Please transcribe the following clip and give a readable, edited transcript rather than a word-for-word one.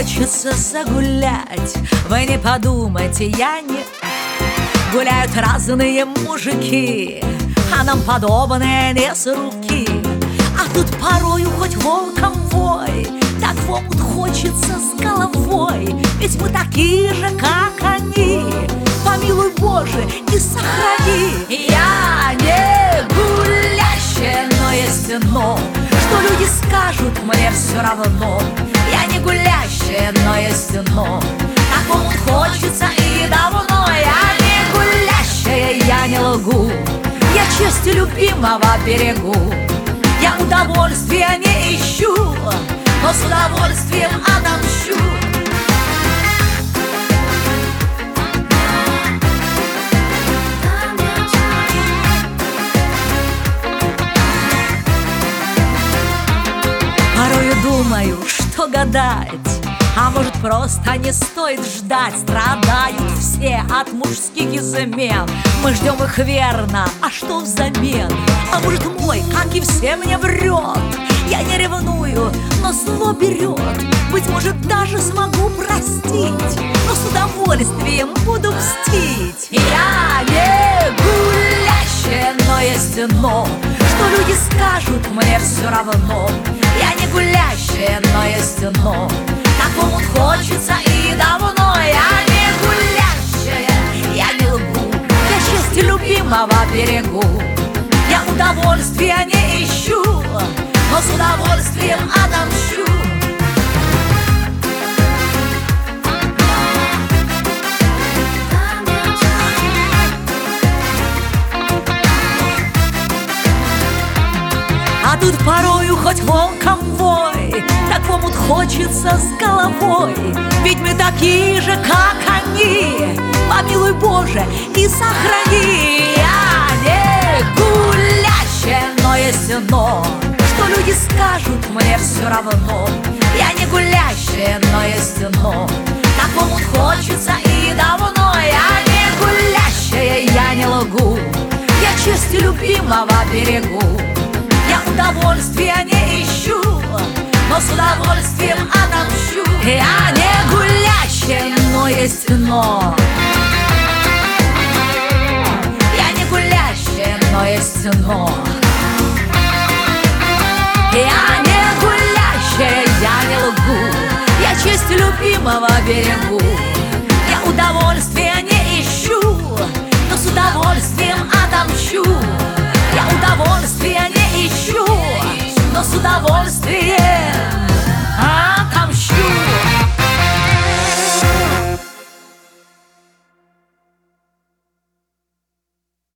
хочется загулять. Вы не подумайте, я не... Гуляют разные мужики, а нам подобное не с руки. А тут порою хоть волком вой, так в омут хочется с головой. Ведь мы такие же, как они. Помилуй, Боже, и сохрани. Я не гулящая, но есть но, что люди скажут, мне все равно. Я не гулящая, но есть но, так омут хочется и давно. Я не гулящая, я не лгу, я честь любимого берегу. Я удовольствия не ищу, но с удовольствием отомщу. Порою думаю, что гадать, а может просто не стоит ждать. Страдают все от мужских измен, мы ждем их верно, а что взамен? А может мой, как и все, мне врет. Я не ревную, но зло берет. Быть может даже смогу простить, но с удовольствием буду мстить. Я не гулящая, но есть но, что люди скажут, мне все равно. Я не гулящая, но есть но, такому хочется и давно. Я не гулящая, я не лгу, я честь любимого берегу. Я удовольствия не ищу, но с удовольствием отомщу. А тут порою хоть волком вой, так в омут хочется с головой. Ведь мы такие же, как они. Помилуй, Боже, и сохрани. Я не гулящая, но есть но, что люди скажут, мне все равно. Я не гулящая, но есть но, так омут хочется и давно. Я не гулящая, я не лгу, я честь любимого берегу. Я удовольствия не ищу, но с удовольствием отомщу. Я не гулящая, но есть но. Я не гулящая, но есть но. Я не гулящая, я не лгу, я честь любимого берегу. Я удовольствия не ищу, но с удовольствием отомщу. Я удовольствия не ищу, но с удовольствием